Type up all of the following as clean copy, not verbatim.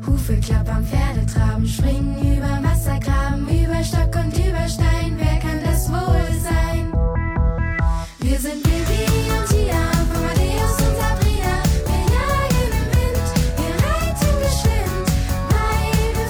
Hufe klappern, Pferde traben, springen über Wassergraben, über Stock und über Stein. Wer kann das wohl sein? Wir sind Bibi und Tina, von Amadeus und Sabrina. Wir jagen im Wind, wir reiten geschwind, weil wir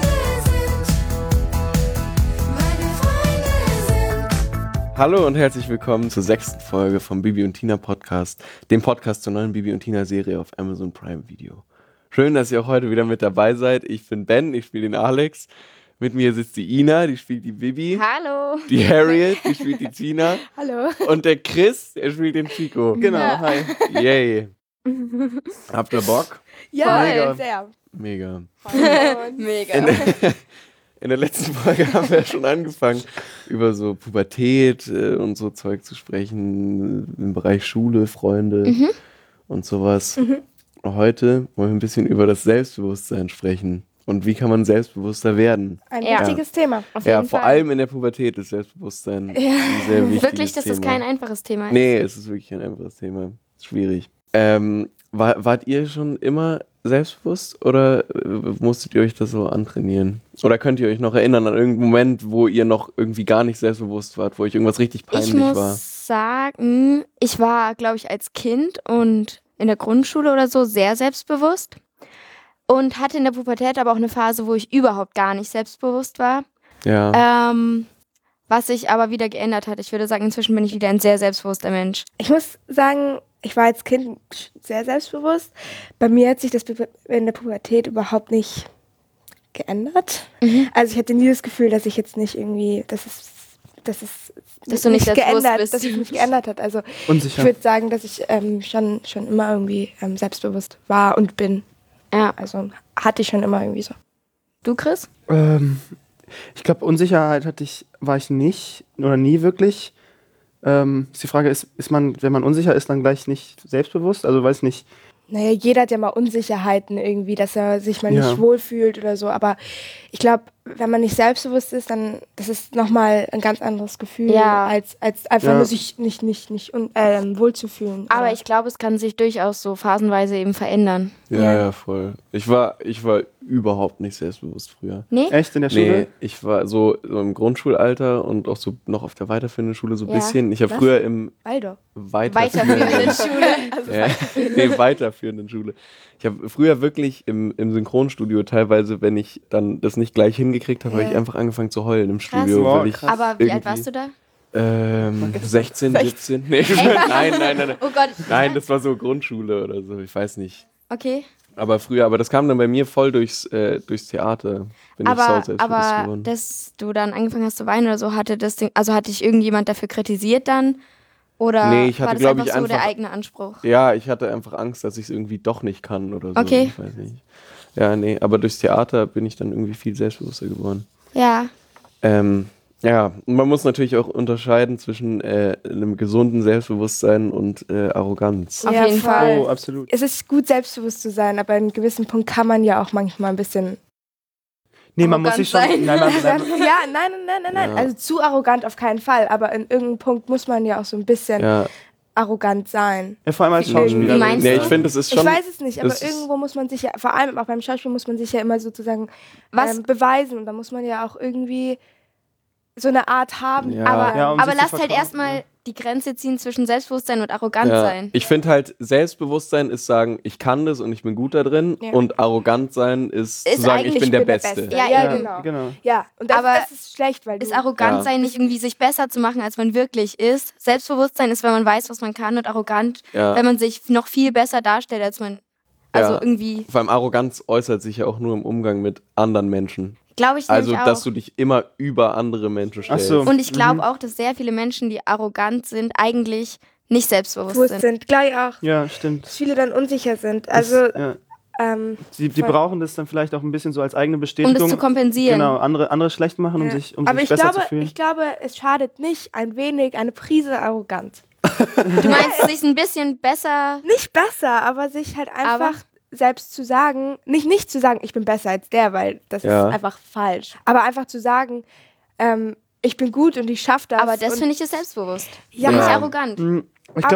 Freunde sind. Hallo und herzlich willkommen zur 6. Folge vom Bibi und Tina Podcast, dem Podcast zur neuen Bibi und Tina Serie auf Amazon Prime Video. Schön, dass ihr auch heute wieder mit dabei seid. Ich bin Ben, ich spiele den Alex. Mit mir sitzt die Ina, die spielt die Bibi. Hallo. Die Harriet, die spielt die Tina. Hallo. Und der Chris, der spielt den Chico. Genau, Ja. hi. Yay. Habt ihr Bock? Ja, Mega. sehr. Mega. Mega. In der letzten Folge haben wir schon angefangen, über so Pubertät und so Zeug zu sprechen, im Bereich Schule, Freunde und sowas. Heute wollen wir ein bisschen über das Selbstbewusstsein sprechen. Und wie kann man selbstbewusster werden? Ein Ja. wichtiges Thema. Auf Ja, jeden vor Fall. allem in der Pubertät ist Selbstbewusstsein ein sehr wichtiges Wirklich, dass das Thema. kein einfaches Thema ist. Nee, es ist wirklich ein einfaches Thema. Ist schwierig. Wart ihr schon immer selbstbewusst oder musstet ihr euch das so antrainieren? Oder könnt ihr euch noch erinnern an irgendeinen Moment, wo ihr noch irgendwie gar nicht selbstbewusst wart, wo euch irgendwas richtig peinlich Ich muss war? sagen, ich war, glaube ich, als Kind und in der Grundschule oder so sehr selbstbewusst. Und hatte in der Pubertät aber auch eine Phase, wo ich überhaupt gar nicht selbstbewusst war. Ja. Was sich aber wieder geändert hat. Ich würde sagen, inzwischen bin ich wieder ein sehr selbstbewusster Mensch. Ich muss sagen, ich war als Kind sehr selbstbewusst. Bei mir hat sich das in der Pubertät überhaupt nicht geändert. Also ich hatte nie das Gefühl, dass ich jetzt nicht irgendwie, dass du nicht selbstbewusst geändert, bist. dass es mich geändert hat. Also Unsicher. ich würde sagen, dass ich schon immer irgendwie selbstbewusst war und bin. Ja. Also hatte ich schon immer irgendwie so. Du, Chris? Ich glaube, Unsicherheit war ich nicht oder nie wirklich. Ist die Frage, ist man, wenn man unsicher ist, dann gleich nicht selbstbewusst? Also weiß nicht. Naja, jeder hat ja mal Unsicherheiten irgendwie, dass er sich mal Ja. nicht wohlfühlt oder so. Aber ich glaube, wenn man nicht selbstbewusst ist, dann das ist nochmal ein ganz anderes Gefühl, Ja. als einfach Ja. nur sich nicht wohlzufühlen. Aber ich glaube, es kann sich durchaus so phasenweise eben verändern. Ja, voll. Ich war überhaupt nicht selbstbewusst früher. Nee? Echt in der Nee, Schule? ich war so im Grundschulalter und auch so noch auf der weiterführenden Schule so ein Ja. bisschen. Ich habe Was? früher im Alter. Weiterführende Schule. Ja, weiterführenden Schule. Ich habe früher wirklich im Synchronstudio teilweise, wenn ich dann das nicht gleich hingekriegt habe, habe ich einfach angefangen zu heulen im Studio. Wow, weil ich krass. Aber wie alt irgendwie- warst du da? 16, 17? Nee, nein. Oh Gott. Nein, das war so Grundschule oder so, ich weiß nicht. Okay. Aber früher, aber das kam dann bei mir voll durchs Theater. Bin ich sau selbstbewusst Aber geworden. dass du dann angefangen hast zu weinen oder so, hatte dich irgendjemand dafür kritisiert dann? Oder Nee, ich hatte, war das glaub einfach ich, so der einfach- eigene Anspruch? Ja, ich hatte einfach Angst, dass ich es irgendwie doch nicht kann oder so. Okay. Ich weiß nicht. Ja, nee, aber durchs Theater bin ich dann irgendwie viel selbstbewusster geworden. Ja. Ja, und man muss natürlich auch unterscheiden zwischen einem gesunden Selbstbewusstsein und Arroganz. Auf Ja, jeden voll. Fall. Oh, absolut. Es ist gut, selbstbewusst zu sein, aber in einem gewissen Punkt kann man ja auch manchmal ein bisschen. Nee, man muss sich schon. Arrogant sein. Nein, Ja, nein. Ja. Also zu arrogant auf keinen Fall, aber in irgendeinem Punkt muss man ja auch so ein bisschen Ja, arrogant sein. ja, vor allem als Wie Schauspieler. meinst nee, du? ich finde, es ist Ich schon. weiß es nicht, aber es ist- irgendwo muss man sich ja, vor allem auch beim Schauspiel muss man sich ja immer sozusagen Was? beweisen. Und da muss man ja auch irgendwie so eine Art haben. Ja. Aber Ja, um Aber sich zu lasst halt verkaufen, erstmal die Grenze ziehen zwischen Selbstbewusstsein und arrogant Ja, sein. ich finde halt, Selbstbewusstsein ist sagen, ich kann das und ich bin gut da drin. Ja. Und arrogant sein ist Ist zu sagen, ich eigentlich, bin der ich bin der Beste. Beste. Ja, Ja, eben. genau. Ja, und das, Aber das ist schlecht, weil Ist du arrogant Ja. sein nicht irgendwie sich besser zu machen, als man wirklich ist? Selbstbewusstsein ist, wenn man weiß, was man kann, und arrogant, Ja. wenn man sich noch viel besser darstellt, als man. Also Ja. irgendwie, Vor allem Arroganz äußert sich ja auch nur im Umgang mit anderen Menschen. glaube ich Also, nämlich dass auch. du dich immer über andere Menschen Ach stellst. so. Und ich glaube auch, dass sehr viele Menschen, die arrogant sind, eigentlich nicht selbstbewusst bewusst sind. sind. Gleich auch, Ja, stimmt. dass viele dann unsicher sind. Also, Ja. Die voll. brauchen das dann vielleicht auch ein bisschen so als eigene Um Bestätigung. das zu kompensieren. Genau, andere schlecht machen, um ja. sich aber ich besser glaube, zu fühlen. ich glaube, es schadet nicht ein wenig eine Prise arrogant. Du meinst, sich ein bisschen besser. Nicht besser, aber sich halt einfach selbst zu sagen, nicht zu sagen, ich bin besser als der, weil das Ja. ist einfach falsch. Aber einfach zu sagen, ich bin gut und ich schaffe das. Aber das und- finde ich ist selbstbewusst. Ja. Nicht Ja. arrogant. Ich glaube, aber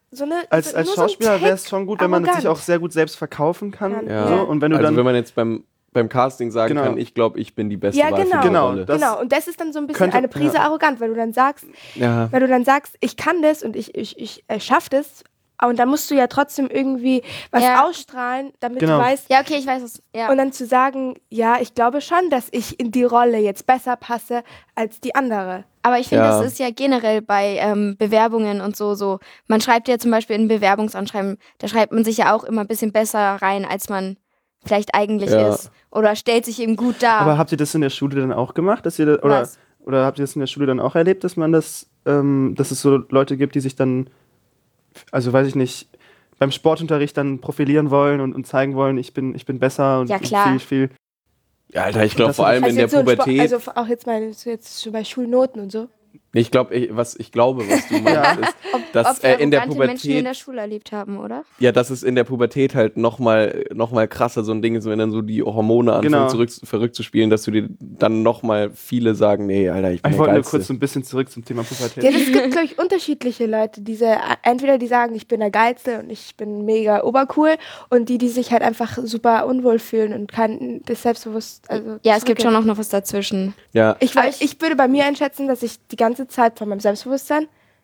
so eine. Als nur so ein Schauspieler wäre es Tick schon gut, wenn man sich arrogant. auch sehr gut selbst verkaufen kann. Ja. So, und wenn du Also dann wenn man jetzt beim Casting sagen Genau. kann, ich glaube, ich bin die beste Ja, Wahl für die Genau. Rolle. Das Genau, und das ist dann so ein bisschen könnte- eine Prise arrogant, weil du dann sagst, Ja. ich kann das und ich schaffe das. Und dann musst du ja trotzdem irgendwie was Ja. ausstrahlen, damit Genau. du weißt. Ja, okay, ich weiß es. Ja. Und dann zu sagen, ja, ich glaube schon, dass ich in die Rolle jetzt besser passe als die andere. Aber ich finde, Ja. das ist ja generell bei Bewerbungen und so. Man schreibt ja zum Beispiel in ein Bewerbungsanschreiben, da schreibt man sich ja auch immer ein bisschen besser rein, als man vielleicht eigentlich Ja. ist. Oder stellt sich eben gut dar. Aber habt ihr das in der Schule dann auch gemacht? Dass ihr Was? oder habt ihr das in der Schule dann auch erlebt, dass man dass es so Leute gibt, die sich dann, also weiß ich nicht, beim Sportunterricht dann profilieren wollen und zeigen wollen, ich bin besser und Ja, klar. viel. Ja, Alter, ich glaube Das vor ist- allem in der jetzt so ein Pubertät. Also auch jetzt mal so jetzt schon bei Schulnoten und so. Ich glaube, was du meinst, ist, dass Ob wir in der arrogante Menschen in Pubertät, der Schule erlebt haben, oder? ja, dass es in der Pubertät halt noch mal krasser so ein Ding ist, wenn dann so die Hormone anfangen Genau. verrückt zu spielen, dass du dir dann noch mal viele sagen, nee, Alter, ich bin Ich der wollte nur Geilste. kurz so ein bisschen zurück zum Thema Pubertät. Ja, es gibt, glaube ich, unterschiedliche Leute. Entweder die sagen, ich bin der Geilste und ich bin mega obercool, und die sich halt einfach super unwohl fühlen und kein das selbstbewusst. Also Ja, es gibt schon zurückgeben. noch was dazwischen. Ja, Ich würde bei mir einschätzen, dass ich die ganze Zeit von meinem Selbstbewusstsein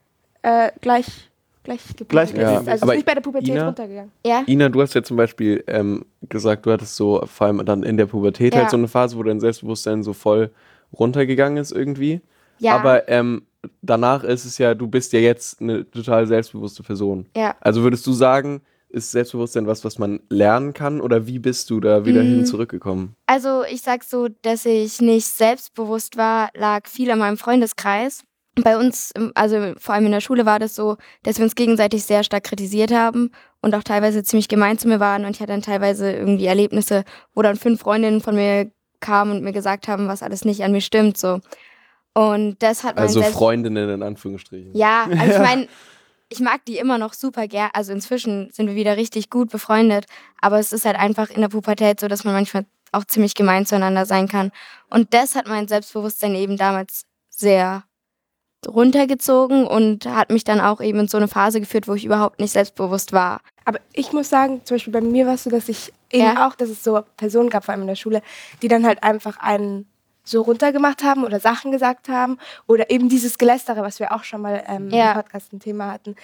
gleich geblieben Gleich ist. geblieben. Also es Aber ist nicht bei der Pubertät Ina? runtergegangen. Ja? Ina, du hast ja zum Beispiel gesagt, du hattest so vor allem dann in der Pubertät Ja. halt so eine Phase, wo dein Selbstbewusstsein so voll runtergegangen ist irgendwie. Ja. Aber danach ist es ja, du bist ja jetzt eine total selbstbewusste Person. Ja. Also würdest du sagen, ist Selbstbewusstsein was man lernen kann, oder wie bist du da wieder hin zurückgekommen? Also ich sag so, dass ich nicht selbstbewusst war, lag viel an meinem Freundeskreis. Bei uns, also vor allem in der Schule war das so, dass wir uns gegenseitig sehr stark kritisiert haben und auch teilweise ziemlich gemein zu mir waren, und ich hatte dann teilweise irgendwie Erlebnisse, wo dann 5 Freundinnen von mir kamen und mir gesagt haben, was alles nicht an mir stimmt, so. Und das hat mein Also Freundinnen in Anführungsstrichen. Ja, also ich meine, ich mag die immer noch super gern. Also inzwischen sind wir wieder richtig gut befreundet. Aber es ist halt einfach in der Pubertät so, dass man manchmal auch ziemlich gemein zueinander sein kann. Und das hat mein Selbstbewusstsein eben damals sehr runtergezogen und hat mich dann auch eben in so eine Phase geführt, wo ich überhaupt nicht selbstbewusst war. Aber ich muss sagen, zum Beispiel bei mir war es so, dass ich eben Ja. auch, dass es so Personen gab, vor allem in der Schule, die dann halt einfach einen so runtergemacht haben oder Sachen gesagt haben oder eben dieses Gelästere, was wir auch schon mal Ja. im Podcast ein Thema hatten.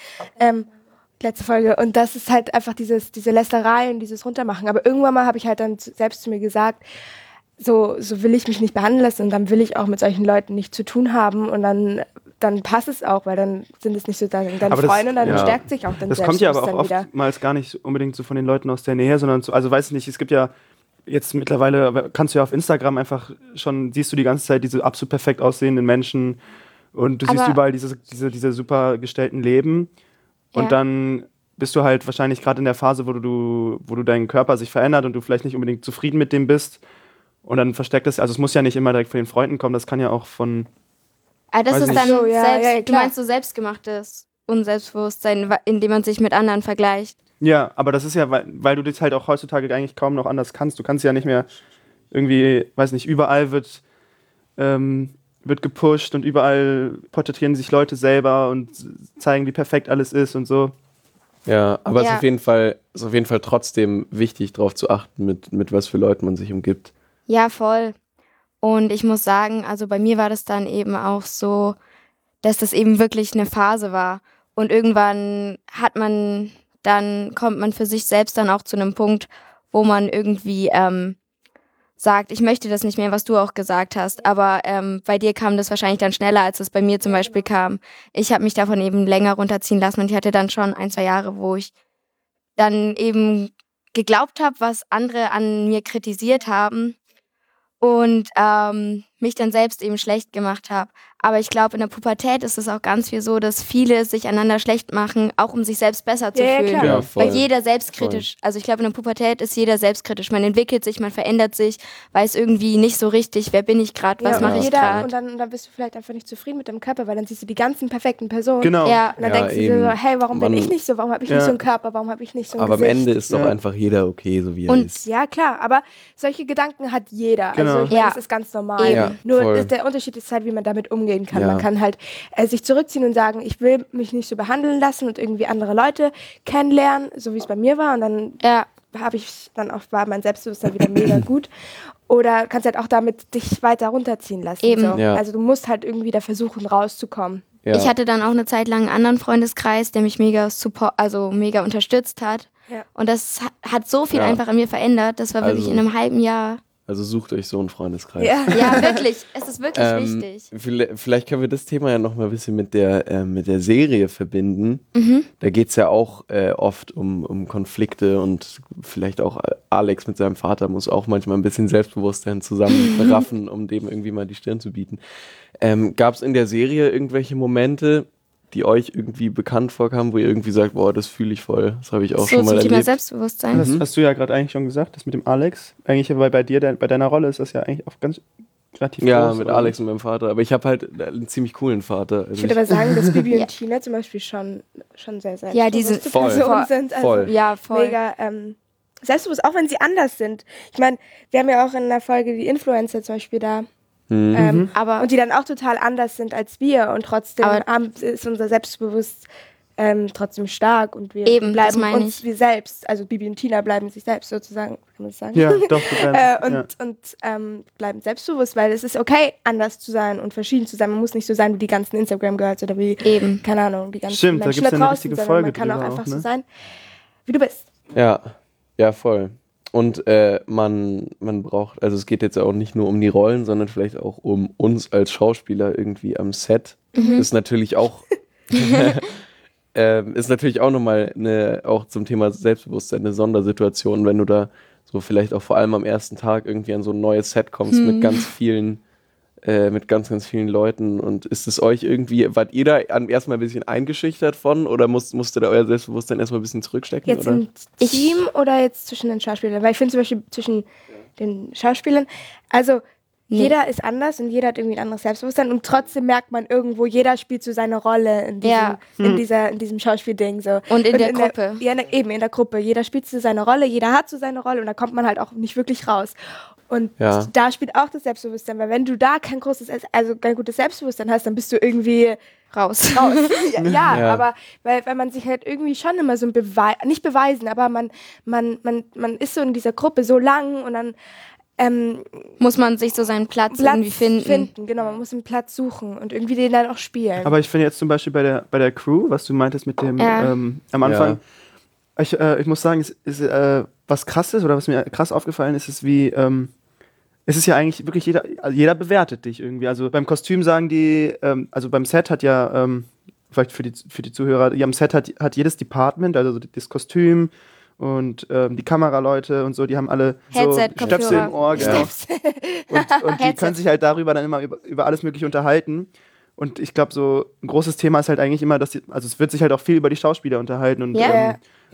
Letzte Folge. Und das ist halt einfach diese Lästerei und dieses Runtermachen. Aber irgendwann mal habe ich halt dann selbst zu mir gesagt, so will ich mich nicht behandeln lassen, und dann will ich auch mit solchen Leuten nichts zu tun haben, und dann passt es auch, weil dann sind es nicht so deine Aber das- Freunde, und dann ja. stärkt sich auch dein Das kommt ja aber auch Selbstbewusstsein wieder. oftmals gar nicht unbedingt so von den Leuten aus der Nähe, sondern so, also weiß ich nicht, es gibt ja jetzt mittlerweile, kannst du ja auf Instagram einfach schon, siehst du die ganze Zeit diese absolut perfekt aussehenden Menschen und du siehst Aber- überall diese super gestellten Leben, und Ja. dann bist du halt wahrscheinlich gerade in der Phase, wo du dein Körper sich verändert und du vielleicht nicht unbedingt zufrieden mit dem bist, und dann versteckt es, also es muss ja nicht immer direkt von den Freunden kommen, das kann ja auch von, Aber das Weiß ist nicht. dann So, ja, selbst, ja, du klar. meinst so selbstgemachtes Unselbstbewusstsein, indem man sich mit anderen vergleicht. ja, aber das ist ja, weil du das halt auch heutzutage eigentlich kaum noch anders kannst, du kannst ja nicht mehr irgendwie, weiß nicht, überall wird gepusht und überall porträtieren sich Leute selber und zeigen, wie perfekt alles ist und so. Ja, aber es Ja. ist auf jeden Fall trotzdem wichtig, darauf zu achten, mit was für Leuten man sich umgibt. Ja, voll. Und ich muss sagen, also bei mir war das dann eben auch so, dass das eben wirklich eine Phase war. Und irgendwann kommt man für sich selbst dann auch zu einem Punkt, wo man irgendwie sagt, ich möchte das nicht mehr, was du auch gesagt hast. Aber bei dir kam das wahrscheinlich dann schneller, als es bei mir zum Beispiel kam. Ich habe mich davon eben länger runterziehen lassen, und ich hatte dann schon 1-2 Jahre, wo ich dann eben geglaubt habe, was andere an mir kritisiert haben, und mich dann selbst eben schlecht gemacht habe. Aber ich glaube, in der Pubertät ist es auch ganz viel so, dass viele sich einander schlecht machen, auch um sich selbst besser zu Ja, ja, fühlen. klar. Ja, voll. Weil jeder selbstkritisch, also ich glaube, in der Pubertät ist jeder selbstkritisch. Man entwickelt sich, man verändert sich, weiß irgendwie nicht so richtig, wer bin ich gerade, was Ja, mache und ich und gerade. dann bist du vielleicht einfach nicht zufrieden mit deinem Körper, weil dann siehst du die ganzen perfekten Personen. Genau. Ja, Und dann Ja, denkst du dir eben. so, hey, warum bin Man- ich nicht so? Warum habe ich Ja. nicht so einen Körper? Warum habe ich nicht so ein Aber am Gesicht? Ende ist doch Ja. einfach jeder okay, so wie er Und- ist. Ja, klar, aber solche Gedanken hat jeder. Genau. Also ich meine, Ja. das ist ganz normal. Eben. Ja, Nur voll. der Unterschied ist halt, wie man damit umgeht. umgehen kann. Ja. Man kann halt sich zurückziehen und sagen, ich will mich nicht so behandeln lassen und irgendwie andere Leute kennenlernen, so wie es bei mir war. Und dann war mein Selbstbewusstsein wieder mega gut. Oder kannst halt auch damit dich weiter runterziehen lassen. Eben. So. Ja. Also du musst halt irgendwie da versuchen, rauszukommen. Ja. Ich hatte dann auch eine Zeit lang einen anderen Freundeskreis, der mich mega mega unterstützt hat. Ja. Und das hat so viel Ja. einfach an mir verändert. Das war wirklich Also- in einem halben Jahr. Also sucht euch so einen Freundeskreis. Ja. Ja, wirklich. Es ist wirklich wichtig. Vielleicht können wir das Thema ja noch mal ein bisschen mit der Serie verbinden. Da geht es ja auch oft um Konflikte und vielleicht auch Alex mit seinem Vater muss auch manchmal ein bisschen Selbstbewusstsein zusammenraffen, um dem irgendwie mal die Stirn zu bieten. Gab es in der Serie irgendwelche Momente, die euch irgendwie bekannt vorkamen, wo ihr irgendwie sagt, boah, das fühle ich voll, das habe ich auch So schon mal zum Thema erlebt? Selbstbewusstsein. Das hast du ja gerade eigentlich schon gesagt, das mit dem Alex. Eigentlich, weil bei dir, bei deiner Rolle ist das ja eigentlich auch ganz relativ Ja, groß, mit oder? Alex und meinem Vater. Aber ich habe halt einen ziemlich coolen Vater. Also Ich würde aber sagen, dass Bibi Ja. und Tina zum Beispiel schon sehr selbstbewusste Ja, die sind voll. Personen sind. Also Voll. Ja, voll. mega selbstbewusst, auch wenn sie anders sind. Ich meine, wir haben ja auch in der Folge die Influencer zum Beispiel da. Aber Und die dann auch total anders sind als wir und trotzdem Aber- ist unser Selbstbewusstsein trotzdem stark und wir Eben, das bleiben meine uns ich. wir selbst. Also Bibi und Tina bleiben sich selbst sozusagen, kann man das sagen? Ja, doch. ja. Und bleiben selbstbewusst, weil es ist okay, anders zu sein und verschieden zu sein. Man muss nicht so sein wie die ganzen Instagram-Girls oder wie, Eben. keine Ahnung, die ganzen Stimmt, da Menschen gibt's ja eine draußen, richtige sondern Folge man kann auch drüber einfach auch, so ne? sein, wie du bist. Ja, voll. Und man braucht, also es geht jetzt auch nicht nur um die Rollen, sondern vielleicht auch um uns als Schauspieler irgendwie am Set. Ist natürlich auch nochmal auch zum Thema Selbstbewusstsein eine Sondersituation, wenn du da so vielleicht auch vor allem am ersten Tag irgendwie an so ein neues Set kommst mit ganz vielen ganz vielen Leuten. Und ist es euch irgendwie, wart ihr da erstmal ein bisschen eingeschüchtert von oder musstet ihr euer Selbstbewusstsein erstmal ein bisschen zurückstecken? Jetzt oder? im Team oder jetzt zwischen den Schauspielern? Weil ich finde zum Beispiel zwischen den Schauspielern, also jeder ist anders und jeder hat irgendwie ein anderes Selbstbewusstsein und trotzdem merkt man irgendwo, jeder spielt so seine Rolle in diesem Schauspielding. So. Und in der Gruppe. Eben in der Gruppe. Jeder spielt so seine Rolle, jeder hat so seine Rolle und da kommt man halt auch nicht wirklich raus. Und Ja. da spielt auch das Selbstbewusstsein, weil wenn du da kein gutes Selbstbewusstsein hast, dann bist du irgendwie raus. raus. Ja. Aber weil man sich halt irgendwie schon immer so nicht beweisen, aber man ist so in dieser Gruppe so lang und dann Muss man sich so seinen Platz irgendwie finden. Genau, man muss einen Platz suchen und irgendwie den dann auch spielen. Aber ich finde jetzt zum Beispiel bei der Crew, was du meintest mit dem am Anfang, ich muss sagen, was krass ist oder was mir krass aufgefallen ist, ist wie, es ist ja eigentlich wirklich jeder bewertet dich irgendwie. Also beim Kostüm sagen die, also beim Set hat ja, vielleicht für die Zuhörer, am Set hat jedes Department, also das Kostüm und die Kameraleute und so, die haben alle Headset, so Stöpsel im Kopfhörer. Ohr, genau. Und die Headset. können sich halt darüber dann immer über alles Mögliche unterhalten. Und ich glaube, so ein großes Thema ist halt eigentlich immer, also es wird sich halt auch viel über die Schauspieler unterhalten und Ja.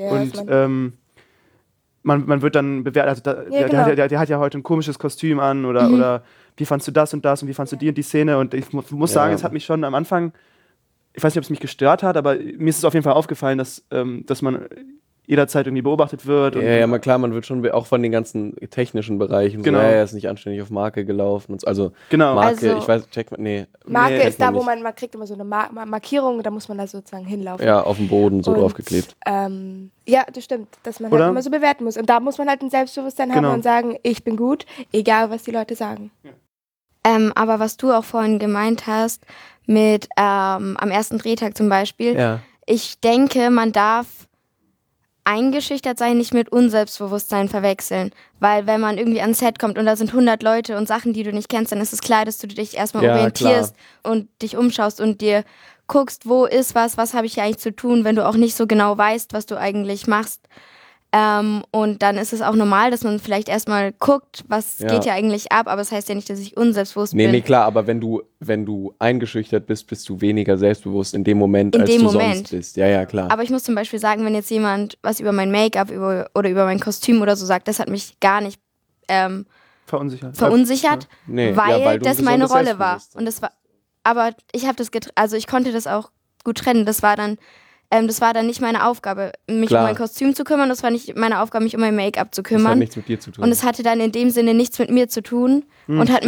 man wird dann bewertet, also genau. der hat ja heute ein komisches Kostüm an oder wie fandst du das und das und wie fandst du die und die Szene und ich muss sagen, es hat mich schon am Anfang, ich weiß nicht, ob es mich gestört hat, aber mir ist es auf jeden Fall aufgefallen, dass man jederzeit irgendwie beobachtet wird. Ja, mal klar, man wird schon auch von den ganzen technischen Bereichen Genau. so, er ist nicht anständig auf Marke gelaufen. Und so. Also Genau. Marke, Also- ich weiß, nee. Marke kennt ist da, wo nicht. man kriegt immer so eine Markierung, da muss man da sozusagen hinlaufen. Ja, auf dem Boden so Und, draufgeklebt. Ja, das stimmt, dass man Oder? halt immer so bewerten muss. Und da muss man halt ein Selbstbewusstsein haben Genau. und sagen, ich bin gut, egal was die Leute sagen. Aber was du auch vorhin gemeint hast, mit am ersten Drehtag zum Beispiel, Ja. ich denke, man darf eingeschüchtert sein, nicht mit Unselbstbewusstsein verwechseln. Weil wenn man irgendwie ans Set kommt und da sind 100 Leute und Sachen, die du nicht kennst, dann ist es klar, dass du dich erstmal Ja, orientierst und dich umschaust und dir guckst, wo ist was habe ich hier eigentlich zu tun, wenn du auch nicht so genau weißt, was du eigentlich machst. Und dann ist es auch normal, dass man vielleicht erstmal guckt, was Ja. geht ja eigentlich ab, aber das heißt ja nicht, dass ich unselbstbewusst bin. Nee, klar, aber wenn du eingeschüchtert bist, bist du weniger selbstbewusst in dem Moment, In als dem du Moment. sonst bist. Ja, klar. Aber ich muss zum Beispiel sagen, wenn jetzt jemand was über mein Make-up oder über mein Kostüm oder so sagt, das hat mich gar nicht verunsichert, Nee, weil, ja, weil du das ein meine gesundes Rolle war. Selbstbewusstsein Und das war, aber ich habe ich konnte das auch gut trennen. Das war dann nicht meine Aufgabe, mich Klar. um mein Kostüm zu kümmern. Das war nicht meine Aufgabe, mich um mein Make-up zu Das hat kümmern. nichts mit dir zu tun. Und es hatte dann in dem Sinne nichts mit mir zu tun und hat mich dann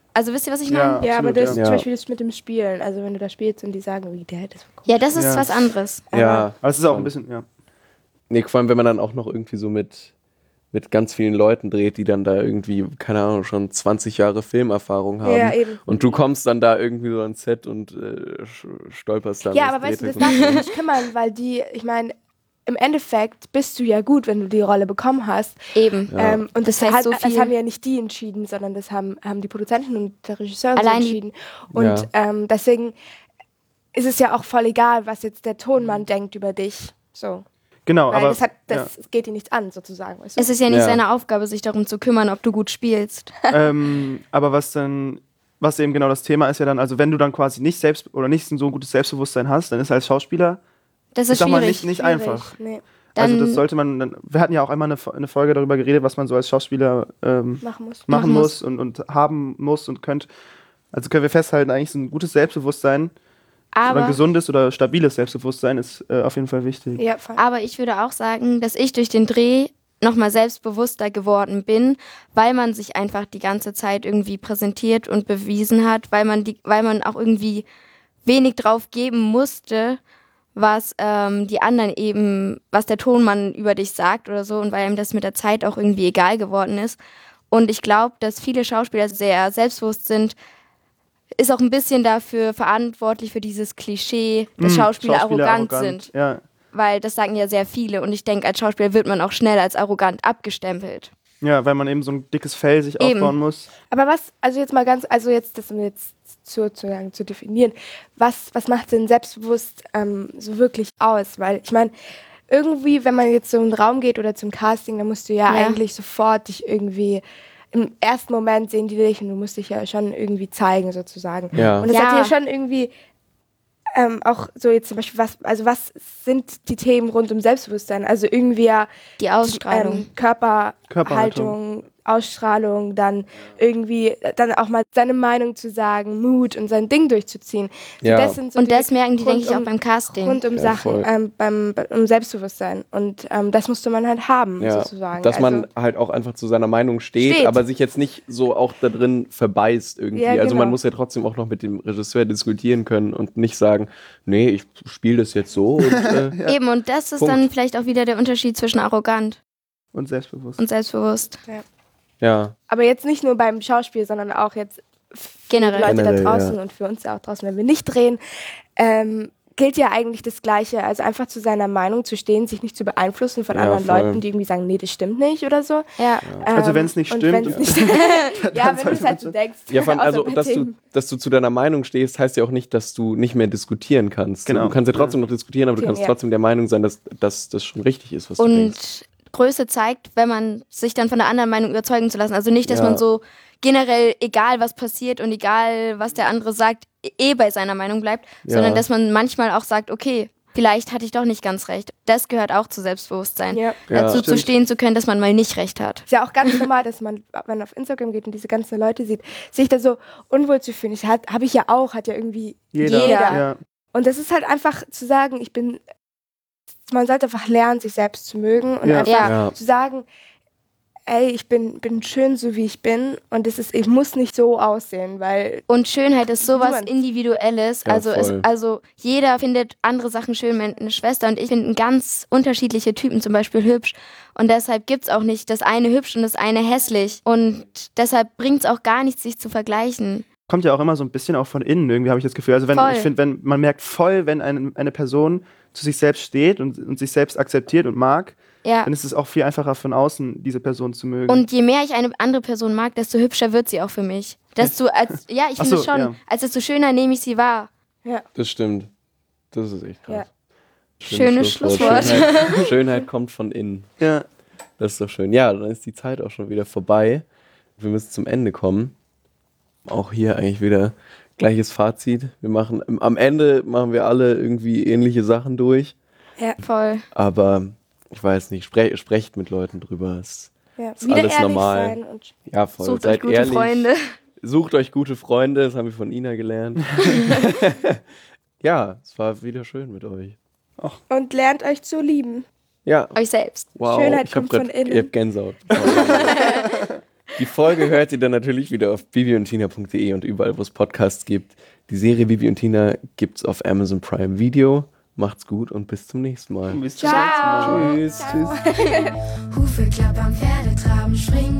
Also wisst ihr, was ich meine? Ja, aber absolut, das ja. zum Beispiel das mit dem Spielen. Also wenn du da spielst und die sagen, wie der das war komisch. Ja, das ist Ja. was anderes. Ja. Aber es ist auch ein bisschen, ja. Nee, vor allem, wenn man dann auch noch irgendwie so mit ganz vielen Leuten dreht, die dann da irgendwie, keine Ahnung, schon 20 Jahre Filmerfahrung haben. Ja, eben. Und du kommst dann da irgendwie so ans Set und stolperst dann. Ja, das aber weißt du, das Drehtape. darfst du nicht kümmern, weil ich meine, im Endeffekt bist du ja gut, wenn du die Rolle bekommen hast. Eben. Ja. Und das, Das heißt so das viel. haben ja nicht die entschieden, sondern das haben die Produzenten und der Regisseur so Allein die- entschieden. Und deswegen ist es ja auch voll egal, was jetzt der Tonmann denkt über dich. So. Genau, Weil aber das geht dir nichts an, sozusagen. Weißt du? Es ist ja nicht Ja. seine Aufgabe, sich darum zu kümmern, ob du gut spielst. aber was eben genau das Thema ist ja dann, also wenn du dann quasi nicht selbst oder nicht so ein gutes Selbstbewusstsein hast, dann ist als Schauspieler, Das ich ist sag mal, schwierig. nicht einfach. Nee, Also Dann- das sollte man, wir hatten ja auch einmal eine Folge darüber geredet, was man so als Schauspieler machen muss. machen muss. muss und haben muss und könnt. Also können wir festhalten, eigentlich so ein gutes Selbstbewusstsein oder ein Aber, gesundes oder stabiles Selbstbewusstsein ist auf jeden Fall wichtig. Ja, voll. aber ich würde auch sagen, dass ich durch den Dreh nochmal selbstbewusster geworden bin, weil man sich einfach die ganze Zeit irgendwie präsentiert und bewiesen hat, weil man auch irgendwie wenig drauf geben musste, was die anderen eben, was der Tonmann über dich sagt oder so, und weil ihm das mit der Zeit auch irgendwie egal geworden ist. Und ich glaube, dass viele Schauspieler sehr selbstbewusst sind, ist auch ein bisschen dafür verantwortlich für dieses Klischee, dass Schauspieler arrogant sind. Ja. Weil das sagen ja sehr viele, und ich denke, als Schauspieler wird man auch schnell als arrogant abgestempelt. Ja, weil man eben so ein dickes Fell sich Eben. aufbauen muss. Aber was, also jetzt mal ganz, also jetzt das jetzt zu definieren, was macht denn selbstbewusst so wirklich aus? Weil ich meine, irgendwie, wenn man jetzt so in den Raum geht oder zum Casting, dann musst du ja eigentlich sofort dich irgendwie, im ersten Moment sehen die dich und du musst dich ja schon irgendwie zeigen sozusagen. Ja. Und das Ja. hat ja schon irgendwie auch so jetzt zum Beispiel, was sind die Themen rund um Selbstbewusstsein? Also irgendwie ja Die Ausstrahlung. Körperhaltung, Ausstrahlung, dann irgendwie dann auch mal seine Meinung zu sagen, Mut und sein Ding durchzuziehen. Ja. Das sind so Und die das merken die, denke ich, auch rundum- beim Casting. Rund um Ja, Sachen, um Selbstbewusstsein. Und das musste man halt haben, Ja, sozusagen. dass man Also, halt auch einfach zu seiner Meinung steht, aber sich jetzt nicht so auch da drin verbeißt irgendwie. Ja, Also man genau. muss ja trotzdem auch noch mit dem Regisseur diskutieren können und nicht sagen, nee, ich spiele das jetzt so. Und, Eben, und das ist Punkt. dann vielleicht auch wieder der Unterschied zwischen arrogant Und selbstbewusst. und selbstbewusst. ja, aber jetzt nicht nur beim Schauspiel, sondern auch jetzt für Generell. die Leute Generell, da draußen und für uns ja auch draußen, wenn wir nicht drehen, gilt ja eigentlich das Gleiche. Also einfach zu seiner Meinung zu stehen, sich nicht zu beeinflussen von Ja, anderen voll. Leuten, die irgendwie sagen, nee, das stimmt nicht oder so. Ja. Also wenn's nicht und stimmt, wenn's nicht stimmt. Ja, wenn du es halt so denkst. ja vor allem, also, Außer bei dass du, Themen. dass du zu deiner Meinung stehst, heißt ja auch nicht, dass du nicht mehr diskutieren kannst. Genau. Du kannst ja trotzdem noch diskutieren, aber du kannst Ja. trotzdem der Meinung sein, dass das schon richtig ist, was du denkst. Und Größe zeigt, wenn man sich dann von der anderen Meinung überzeugen zu lassen. Also nicht, dass Ja. man so generell, egal was passiert und egal was der andere sagt, bei seiner Meinung bleibt, Ja. sondern dass man manchmal auch sagt, okay, vielleicht hatte ich doch nicht ganz recht. Das gehört auch zu Selbstbewusstsein. Ja. Ja, Dazu zu stimmt. stehen zu können, dass man mal nicht recht hat. Ist ja auch ganz normal, dass man, wenn man auf Instagram geht und diese ganzen Leute sieht, sich da so unwohl zu fühlen. Habe ich ja auch, hat ja irgendwie Jeder. Ja. Und das ist halt einfach zu sagen, man sollte einfach lernen, sich selbst zu mögen und Ja. einfach Ja. zu sagen, ey, ich bin schön, so wie ich bin und ich muss nicht so aussehen, weil Und Schönheit ist sowas Niemand. Individuelles. Ja, Also, voll. also jeder findet andere Sachen schön. Meine Schwester und ich finden ganz unterschiedliche Typen zum Beispiel hübsch. Und deshalb gibt es auch nicht das eine hübsch und das eine hässlich. Und deshalb bringt es auch gar nichts, sich zu vergleichen. Kommt ja auch immer so ein bisschen auch von innen, irgendwie habe ich das Gefühl. Also Voll. ich finde, wenn man merkt voll, wenn eine Person zu sich selbst steht und sich selbst akzeptiert und mag, Ja. dann ist es auch viel einfacher von außen, diese Person zu mögen. Und je mehr ich eine andere Person mag, desto hübscher wird sie auch für mich. Ja, ich Ach finde so, schon. ja. Also desto schöner nehme ich sie wahr. ja, Das stimmt. Das ist echt krass. Ja. Schönes Schlusswort. Schönheit kommt von innen. ja. Das ist doch schön. Ja, dann ist die Zeit auch schon wieder vorbei. Wir müssen zum Ende kommen. Auch hier eigentlich wieder gleiches Fazit. Am Ende machen wir alle irgendwie ähnliche Sachen durch. Voll. Aber ich weiß nicht, sprecht mit Leuten drüber. Ist wieder alles ehrlich normal. sein und Ja, voll. Sucht Seid euch gute ehrlich. Freunde. Sucht euch gute Freunde, das haben wir von Ina gelernt. Ja, es war wieder schön mit euch. lernt euch zu lieben. Ja, Euch selbst. wow. Schönheit ich hab kommt von innen. Ihr habt Gänsehaut. Die Folge hört ihr dann natürlich wieder auf bibiundtina.de und überall, wo es Podcasts gibt. Die Serie Bibi und Tina gibt's auf Amazon Prime Video. Macht's gut und bis zum nächsten Mal. Bis zum nächsten Mal. Tschüss. Hufe klappern, Pferde traben, springen